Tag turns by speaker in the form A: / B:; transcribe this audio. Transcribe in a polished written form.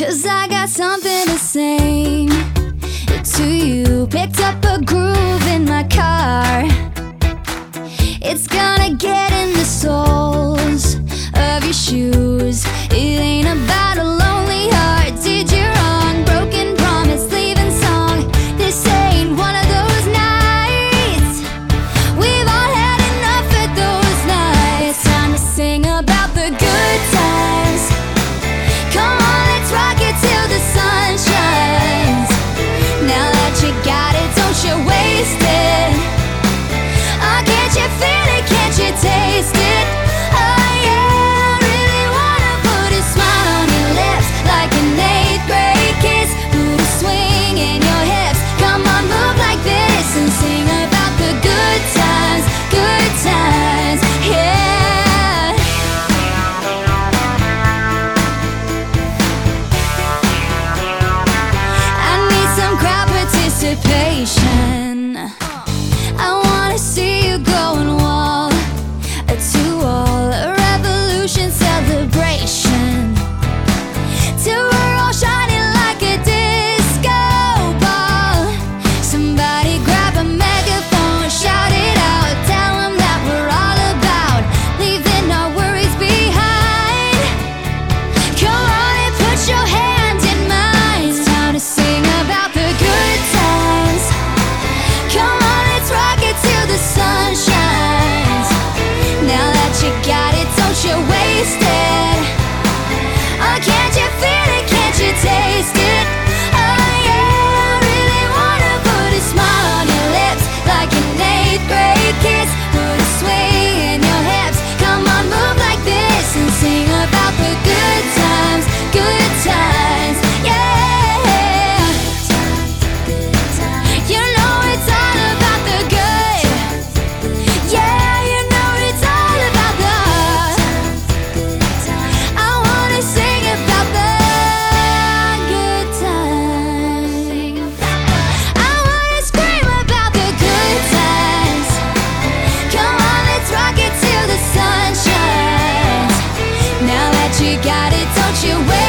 A: 'Cause I got something to sing to you. Picked up a groove in my car. It's gonna get in the soles of your shoes. It ain't about a lonely heart. Did you wrong? Broken promise, leaving song. This ain't one of those nights. We've all had enough of those nights. Time to sing about the good times. Come on, let's rock it till the sun shines. Now that you got it, don't you waste it. Oh, can't you feel it? Can't you taste it? Oh yeah, I really wanna put a smile on your lips, like an 8th grade kiss. Put a swing in your hips. Come on, move like this and sing about the good times, yeah. I need some crowd participation. I wanna see you going wall to wall, a revolution celebration, till we're all shining like a disco ball. Somebody grab a megaphone, shout it out, tell them that we're all about leaving our worries behind. Come on and put your hand in mine. It's time to sing about the good times. Come on, let's rock it till the sun shines. Now that you got it, don't you waste it. Oh, can't you feel it? Can't you taste it? Oh yeah, I really wanna put a smile on your lips, like an 8th grade kiss. Put a swing in your hips. Come on, move like this and sing about the good times, yeah. You know it's all about the good. Yeah, you know it's all about the. I wanna sing about the good times. I wanna scream about the good times. Come on, let's rock it till the sun shines. Now that you got it, don't you wait.